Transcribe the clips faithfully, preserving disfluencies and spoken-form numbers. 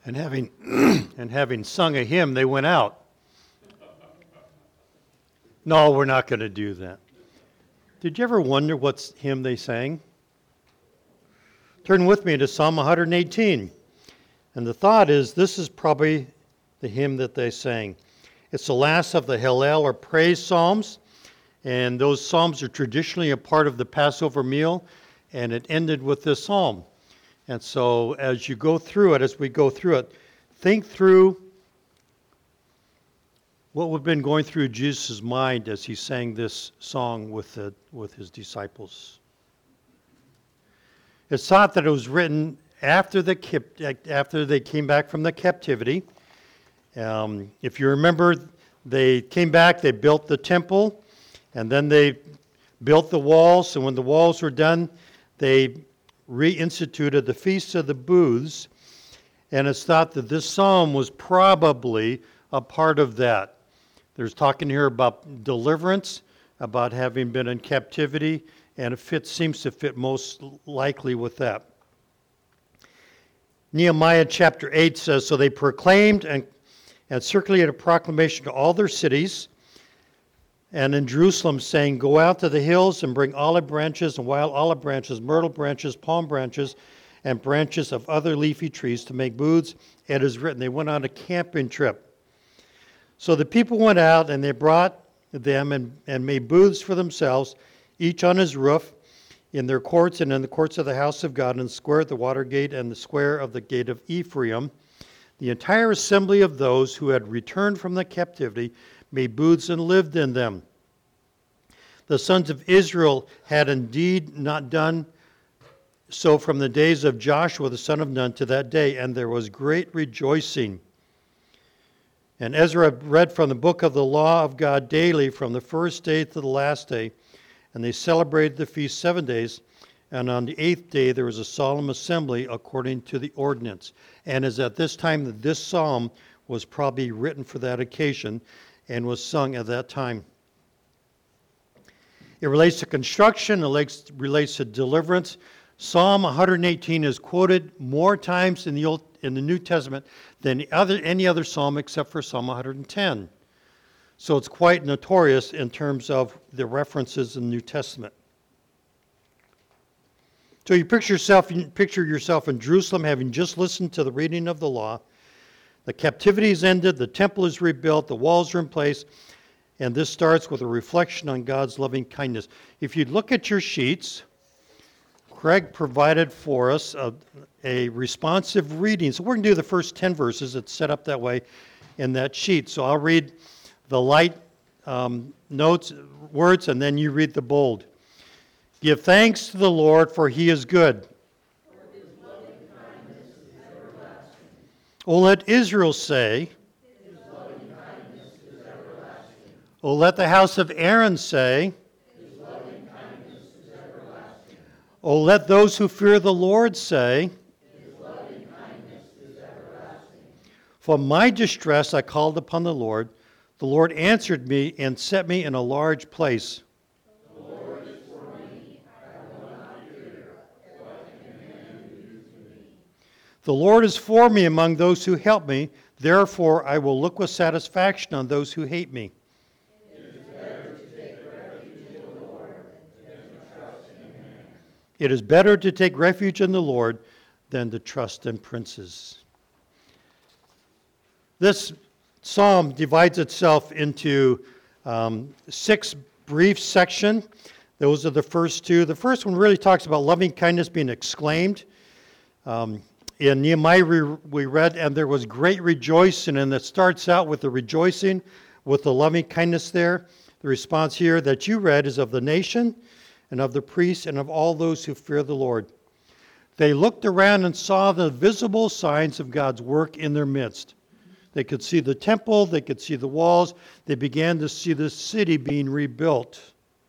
And having and having sung a hymn, they went out. No, we're not going to do that. Did you ever wonder what hymn they sang? Turn with me to Psalm one eighteen. And the thought is, this is probably the hymn that they sang. It's the last of the Hallel or praise psalms. And those psalms are traditionally a part of the Passover meal. And it ended with this psalm. And so as you go through it, as we go through it, think through what would have been going through Jesus' mind as he sang this song with the, with his disciples. It's thought that it was written after the after they came back from the captivity. Um, if you remember, they came back, they built the temple, and then they built the walls. And when the walls were done, they reinstituted the Feast of the Booths, and it's thought that this psalm was probably a part of that. There's talking here about deliverance, about having been in captivity, and it fits, seems to fit most likely with that. Nehemiah chapter eight says, so they proclaimed and, and circulated a proclamation to all their cities, and in Jerusalem, saying, go out to the hills and bring olive branches and wild olive branches, myrtle branches, palm branches, and branches of other leafy trees to make booths. It is written, they went on a camping trip. So the people went out and they brought them and, and made booths for themselves, each on his roof, in their courts and in the courts of the house of God, and the square at the water gate and the square of the gate of Ephraim. The entire assembly of those who had returned from the captivity made booths and lived in them. The sons of Israel had indeed not done so from the days of Joshua the son of Nun to that day, and there was great rejoicing. And Ezra read from the book of the law of God daily from the first day to the last day, and they celebrated the feast seven days, and on the eighth day there was a solemn assembly according to the ordinance. And as at this time that this psalm was probably written for that occasion, and was sung at that time. It relates to construction, it relates to deliverance. Psalm one eighteen is quoted more times in the Old, in the New Testament than other, any other psalm except for Psalm one ten. So it's quite notorious in terms of the references in the New Testament. So you picture yourself, you picture yourself in Jerusalem having just listened to the reading of the law. The captivity is ended, the temple is rebuilt, the walls are in place, and this starts with a reflection on God's loving kindness. If you look at your sheets, Craig provided for us a, a responsive reading. So we're going to do the first ten verses. It's set up that way in that sheet. So I'll read the light um, notes, words, and then you read the bold. Give thanks to the Lord, for he is good. O let Israel say, his loving kindness is everlasting. O let the house of Aaron say, his loving kindness is everlasting. O let those who fear the Lord say, his loving kindness is everlasting. From my distress I called upon the Lord. The Lord answered me and set me in a large place. The Lord is for me, I will not fear. What can man do to me? The Lord is for me among those who help me. Therefore, I will look with satisfaction on those who hate me. It is better to take refuge in the Lord than to trust in man. It is better to take refuge in the Lord than to trust in princes. This psalm divides itself into um, six brief sections. Those are the first two. The first one really talks about loving kindness being exclaimed. Um, In Nehemiah, we read, and there was great rejoicing, and it starts out with the rejoicing, with the loving kindness there. The response here that you read is of the nation, and of the priests, and of all those who fear the Lord. They looked around and saw the visible signs of God's work in their midst. They could see the temple, they could see the walls, they began to see the city being rebuilt.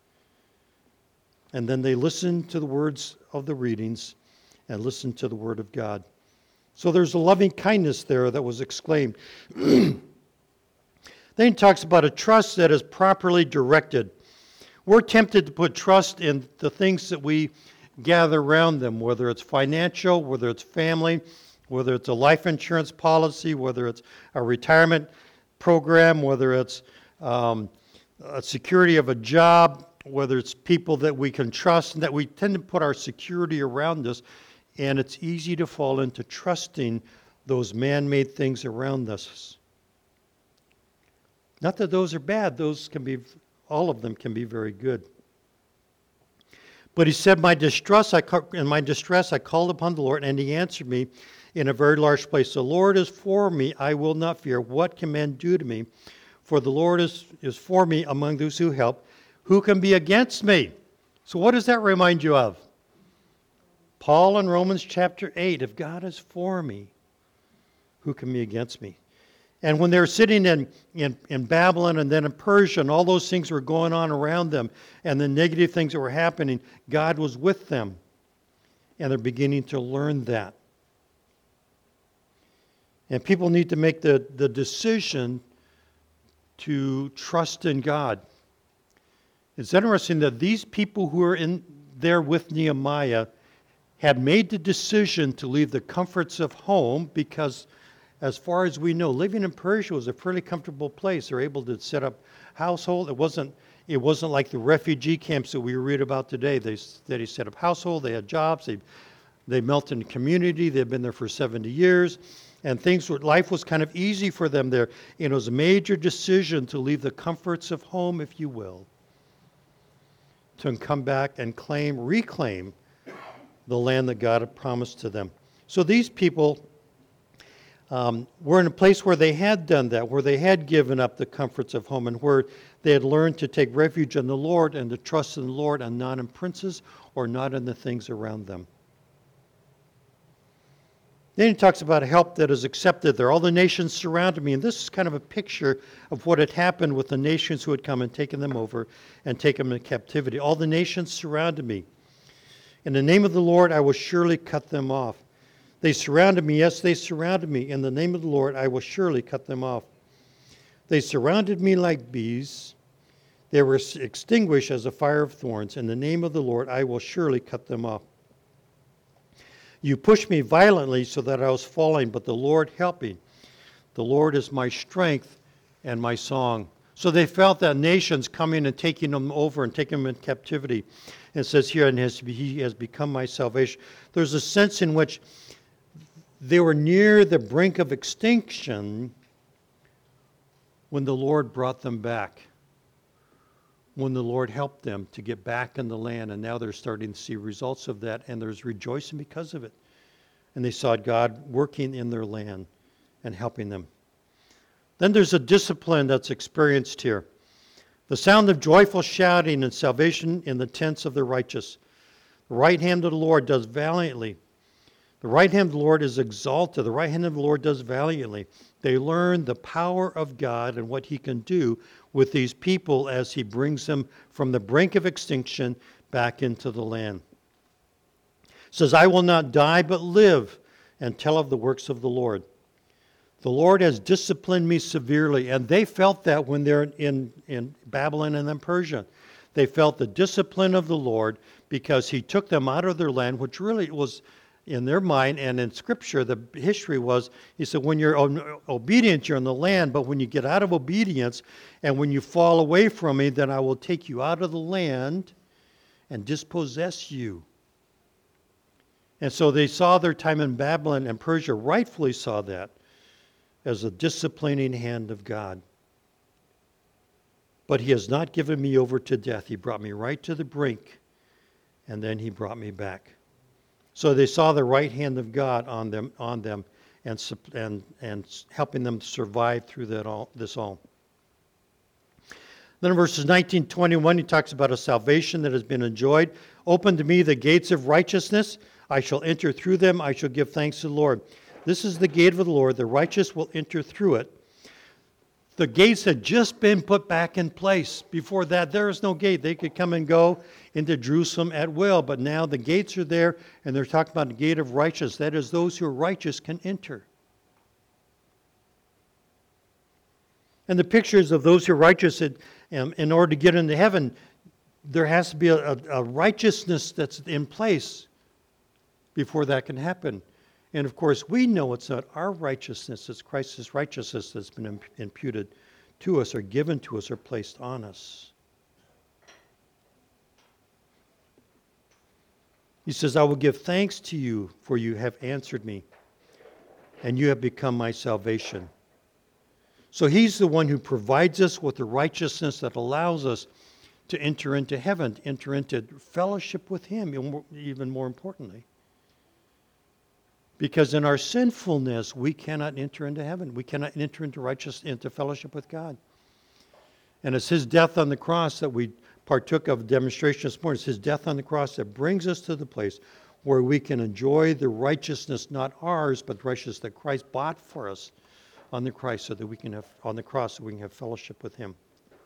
And then they listened to the words of the readings and listened to the word of God. So there's a loving kindness there that was exclaimed. Then he talks about a trust that is properly directed. We're tempted to put trust in the things that we gather around them, whether it's financial, whether it's family, whether it's a life insurance policy, whether it's a retirement program, whether it's um, a security of a job, whether it's people that we can trust, and that we tend to put our security around us, and it's easy to fall into trusting those man-made things around us. Not that those are bad, those can be, all of them can be very good. But he said, my distress, I, in my distress I called upon the Lord, and he answered me in a very large place. The Lord is for me, I will not fear. What can man do to me? For the Lord is, is for me among those who help. Who can be against me? So what does that remind you of? Paul in Romans chapter eight, if God is for me, who can be against me? And when they were sitting in, in, in Babylon and then in Persia, and all those things were going on around them, and the negative things that were happening, God was with them. And they're beginning to learn that. And people need to make the, the decision to trust in God. It's interesting that these people who are in there with Nehemiah had made the decision to leave the comforts of home because, as far as we know, living in Persia was a fairly comfortable place. They're able to set up household. It wasn't it wasn't like the refugee camps that we read about today. They they set up household. They had jobs. They they melted in the community. They'd been there for seventy years, and things were life was kind of easy for them there. And it was a major decision to leave the comforts of home, if you will, to come back and claim, reclaim the land that God had promised to them. So these people um, were in a place where they had done that, where they had given up the comforts of home, and where they had learned to take refuge in the Lord and to trust in the Lord and not in princes or not in the things around them. Then he talks about help that is accepted there. All the nations surrounded me, and this is kind of a picture of what had happened with the nations who had come and taken them over and taken them into captivity. All the nations surrounded me. In the name of the Lord, I will surely cut them off. They surrounded me. Yes, they surrounded me. In the name of the Lord, I will surely cut them off. They surrounded me like bees. They were extinguished as a fire of thorns. In the name of the Lord, I will surely cut them off. You pushed me violently so that I was falling, but the Lord helped me. The Lord is my strength and my song. So they felt that nations coming and taking them over and taking them in captivity. And it says here, and has, he has become my salvation. There's a sense in which they were near the brink of extinction when the Lord brought them back. When the Lord helped them to get back in the land. And now they're starting to see results of that. And there's rejoicing because of it. And they saw God working in their land and helping them. Then there's a discipline that's experienced here. The sound of joyful shouting and salvation in the tents of the righteous. The right hand of the Lord does valiantly. The right hand of the Lord is exalted. The right hand of the Lord does valiantly. They learn the power of God and what he can do with these people as he brings them from the brink of extinction back into the land. It says, I will not die but live and tell of the works of the Lord. The Lord has disciplined me severely, and they felt that when they're in, in Babylon and then Persia. They felt the discipline of the Lord because he took them out of their land, which really was in their mind and in Scripture, the history was, he said, when you're obedient, you're in the land, but when you get out of obedience and when you fall away from me, then I will take you out of the land and dispossess you. And so they saw their time in Babylon, and Persia rightfully saw that as a disciplining hand of God. But he has not given me over to death. He brought me right to the brink, and then he brought me back. So they saw the right hand of God on them, on them, and and and helping them survive through that all this all. Then in verses nineteen, twenty-one, he talks about a salvation that has been enjoyed. Open to me the gates of righteousness. I shall enter through them. I shall give thanks to the Lord. This is the gate of the Lord. The righteous will enter through it. The gates had just been put back in place. Before that, there was no gate. They could come and go into Jerusalem at will. But now the gates are there, and they're talking about the gate of righteous. That is, those who are righteous can enter. And the pictures of those who are righteous, in order to get into heaven, there has to be a, a righteousness that's in place before that can happen. And of course, we know it's not our righteousness, it's Christ's righteousness that's been imp- imputed to us or given to us or placed on us. He says, I will give thanks to you, for you have answered me, and you have become my salvation. So he's the one who provides us with the righteousness that allows us to enter into heaven, to enter into fellowship with him, even more importantly. Because in our sinfulness, we cannot enter into heaven. We cannot enter into righteous, into fellowship with God. And it's his death on the cross that we partook of demonstration this morning. It's his death on the cross that brings us to the place where we can enjoy the righteousness, not ours, but the righteousness that Christ bought for us on the Christ, so that we can have on the cross, so we can have fellowship with him.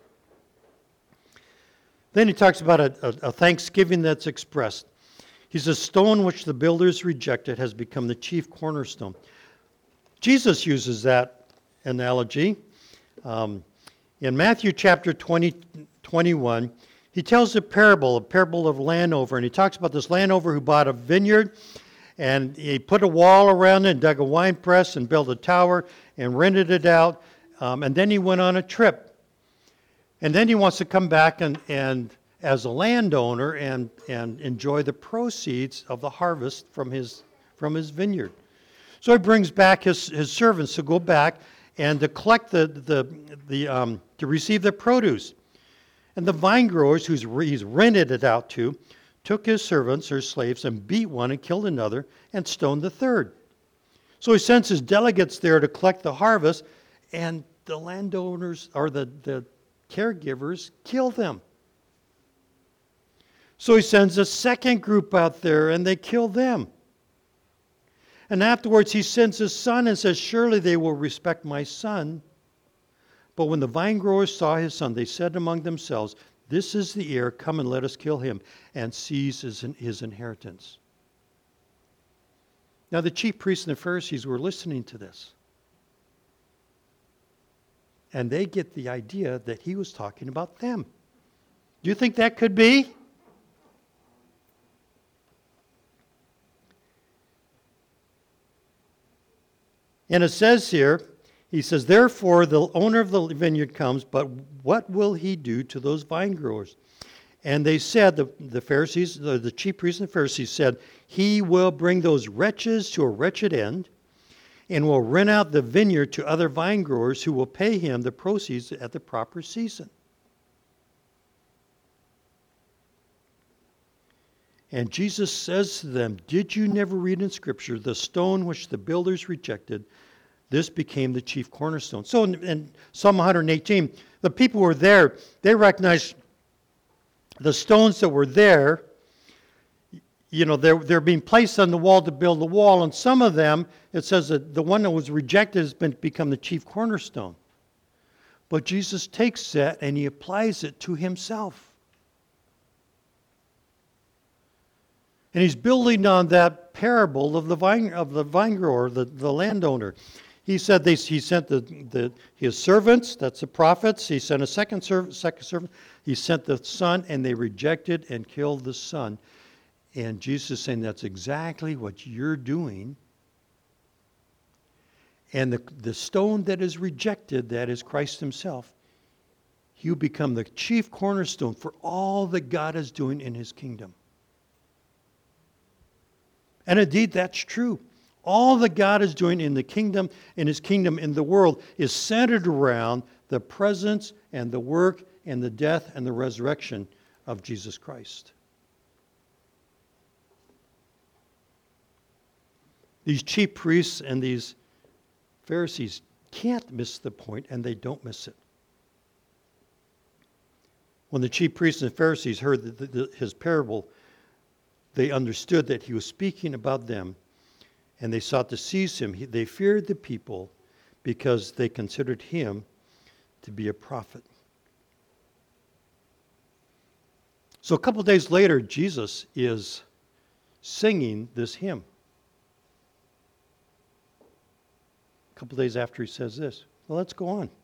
Then he talks about a, a, a thanksgiving that's expressed. He says, stone which the builders rejected has become the chief cornerstone. Jesus uses that analogy. Um, in Matthew chapter twenty, twenty-one, he tells a parable, a parable of a landowner, and he talks about this landowner who bought a vineyard, and he put a wall around it, and dug a wine press, and built a tower, and rented it out, um, and then he went on a trip. And then he wants to come back and, and as a landowner and, and enjoy the proceeds of the harvest from his from his vineyard. So he brings back his, his servants to go back and to collect the the, the um, to receive the produce. And the vine growers, who's re, he's rented it out to, took his servants or slaves and beat one and killed another and stoned the third. So he sends his delegates there to collect the harvest, and the landowners or the, the caregivers kill them. So he sends a second group out there, and they kill them. And afterwards he sends his son and says, surely they will respect my son. But when the vine growers saw his son, they said among themselves, this is the heir, come and let us kill him and seize his, his inheritance. Now the chief priests and the Pharisees were listening to this. And they get the idea that he was talking about them. Do you think that could be? And it says here, he says, therefore the owner of the vineyard comes, but what will he do to those vine growers? And they said, the, the Pharisees, the, the chief priests and the Pharisees said, he will bring those wretches to a wretched end and will rent out the vineyard to other vine growers who will pay him the proceeds at the proper season. And Jesus says to them, did you never read in Scripture, the stone which the builders rejected, this became the chief cornerstone. So in, in Psalm one eighteen, the people who were there, they recognized the stones that were there, you know, they're, they're being placed on the wall to build the wall, and some of them, it says that the one that was rejected has been, become the chief cornerstone. But Jesus takes that and he applies it to himself. And he's building on that parable of the vine of the vine grower, the, the landowner. He said they, he sent the, the his servants, that's the prophets. He sent a second servant, second servant. He sent the son, and they rejected and killed the son. And Jesus is saying that's exactly what you're doing. And the, the stone that is rejected, that is Christ himself, you become the chief cornerstone for all that God is doing in his kingdom. And indeed, that's true. All that God is doing in the kingdom, in his kingdom, in the world, is centered around the presence and the work and the death and the resurrection of Jesus Christ. These chief priests and these Pharisees can't miss the point, and they don't miss it. When the chief priests and Pharisees heard the, the, the, his parable, they understood that he was speaking about them, and they sought to seize him. He, they feared the people because they considered him to be a prophet. So a couple of days later, Jesus is singing this hymn. A couple of days after he says this. Well, let's go on.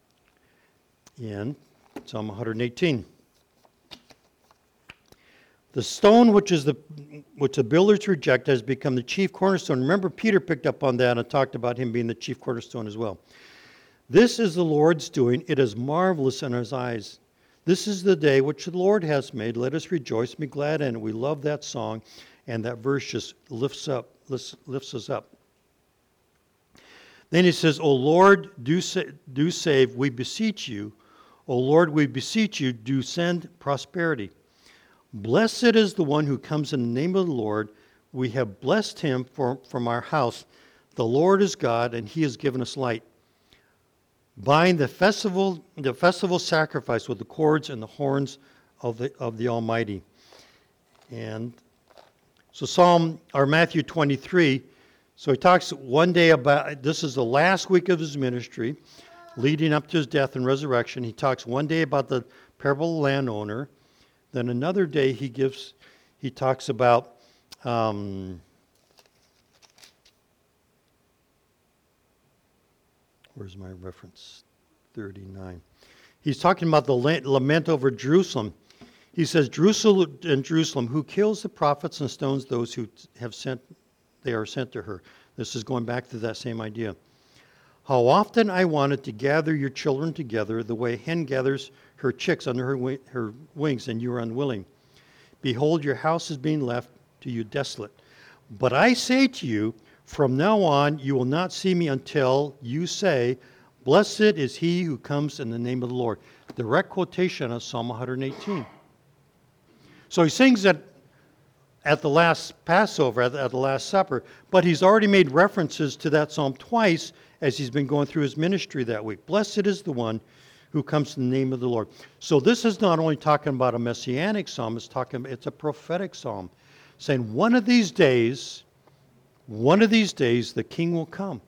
In Psalm one eighteen. The stone which is the which the builders reject has become the chief cornerstone. Remember, Peter picked up on that and talked about him being the chief cornerstone as well. This is the Lord's doing. It is marvelous in his eyes. This is the day which the Lord has made. Let us rejoice and be glad in it. We love that song, and that verse just lifts up, lifts, lifts us up. Then he says, O Lord, do, sa- do save, we beseech you. O Lord, we beseech you, do send prosperity. Blessed is the one who comes in the name of the Lord. We have blessed him for, from our house. The Lord is God, and he has given us light. Bind the festival, the festival sacrifice with the cords and the horns of the of the Almighty. And so Psalm or Matthew twenty-three. So he talks one day about, this is the last week of his ministry, leading up to his death and resurrection. He talks one day about the parable of the landowner. Then another day he gives, he talks about um, where's my reference? thirty-nine. He's talking about the lament over Jerusalem. He says, Jerusalem and Jerusalem, who kills the prophets and stones those who have sent, they are sent to her. This is going back to that same idea. How often I wanted to gather your children together the way a hen gathers her chicks under her, wi- her wings, and you are unwilling. Behold, your house is being left to you desolate. But I say to you, from now on you will not see me until you say, Blessed is he who comes in the name of the Lord. Direct quotation of Psalm one eighteen. So he sings that at the last Passover, at the, at the Last Supper, but he's already made references to that psalm twice as he's been going through his ministry that week. Blessed is the one who comes in the name of the Lord. So this is not only talking about a messianic psalm, it's talking it's a prophetic psalm, saying one of these days, one of these days the king will come.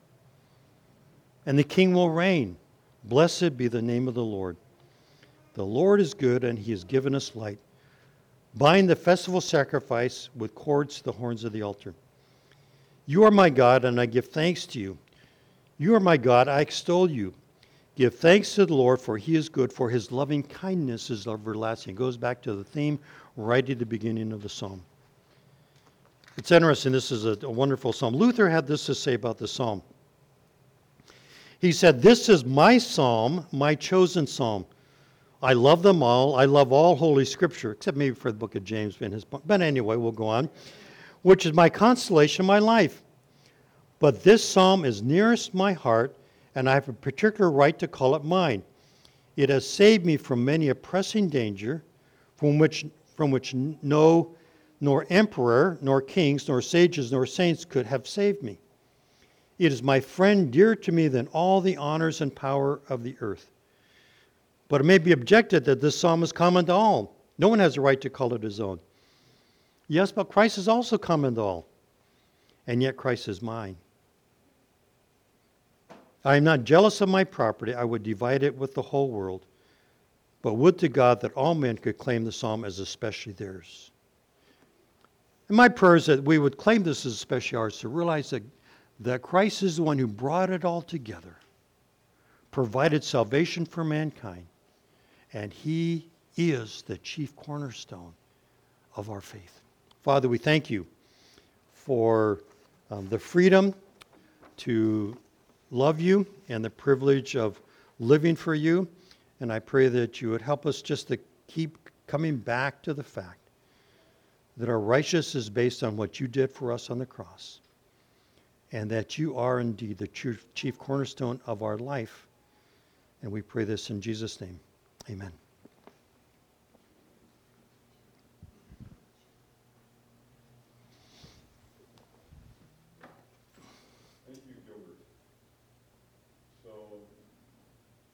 And the king will reign. Blessed be the name of the Lord. The Lord is good, and he has given us light. Bind the festival sacrifice with cords to the horns of the altar. You are my God, and I give thanks to you. You are my God, I extol you. Give thanks to the Lord, for he is good, for his loving kindness is everlasting. It goes back to the theme right at the beginning of the psalm. It's interesting. This is a, a wonderful psalm. Luther had this to say about the psalm. He said, this is my psalm, my chosen psalm. I love them all. I love all Holy Scripture, except maybe for the book of James and his book. But anyway, we'll go on. Which is my consolation, my life. But this psalm is nearest my heart, and I have a particular right to call it mine. It has saved me from many a pressing danger, from which, from which no, nor emperor, nor kings, nor sages, nor saints could have saved me. It is my friend dearer to me than all the honors and power of the earth. But it may be objected that this psalm is common to all. No one has a right to call it his own. Yes, but Christ is also common to all. And yet Christ is mine. I am not jealous of my property. I would divide it with the whole world. But would to God that all men could claim the psalm as especially theirs. And my prayer is that we would claim this as especially ours, to realize that that Christ is the one who brought it all together, provided salvation for mankind, and he is the chief cornerstone of our faith. Father, we thank you for um, the freedom to love you and the privilege of living for you, and I pray that you would help us just to keep coming back to the fact that our righteousness is based on what you did for us on the cross, and that you are indeed the chief cornerstone of our life. And we pray this in Jesus' name. Amen.